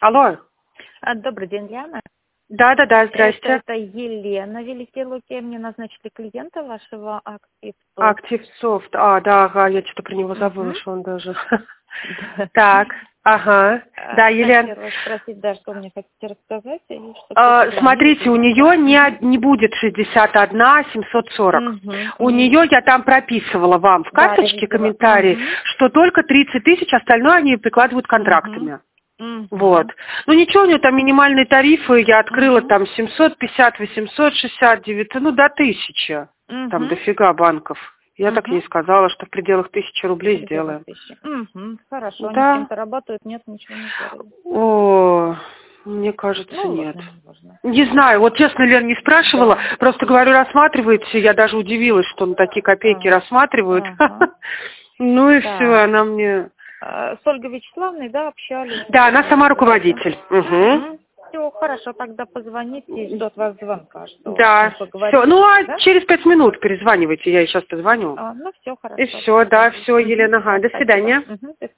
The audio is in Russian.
Алло. Добрый день, Яна. Да, здрасте. Это Елена, Великие Луки. Мне назначили клиента вашего Активсофт. Активсофт. Ага, я что-то про него забыла, что он даже... Так, ага. Да, Елена. Хотела спросить, да, что мне хотите рассказать? Смотрите, у нее не будет 61 740. У нее, я там прописывала вам в карточке комментарий, что только 30 тысяч, остальное они прикладывают контрактами. Вот. Ну ничего, у нее там минимальные тарифы, я открыла там 750, 860, 900, ну до 1000. Там дофига банков. Я так ей сказала, что в пределах 1000 рублей сделаем. Хорошо, да. Они с кем-то работают, нет, ничего не делают. О, мне кажется, Ну, нет. Важно. Не знаю, вот честно, Лен, не спрашивала, просто говорю, рассматриваете, я даже удивилась, что на такие копейки рассматривают. Ну и все, она мне... С Ольгой Вячеславной, да, общались? Да, она сама руководитель. Все, хорошо, тогда позвоните и ждет вас звонка. Да, все. Ну, а через 5 минут перезванивайте, я ей сейчас позвоню. Ну, все, хорошо. И все, да, все, Елена, ага, до свидания. До свидания.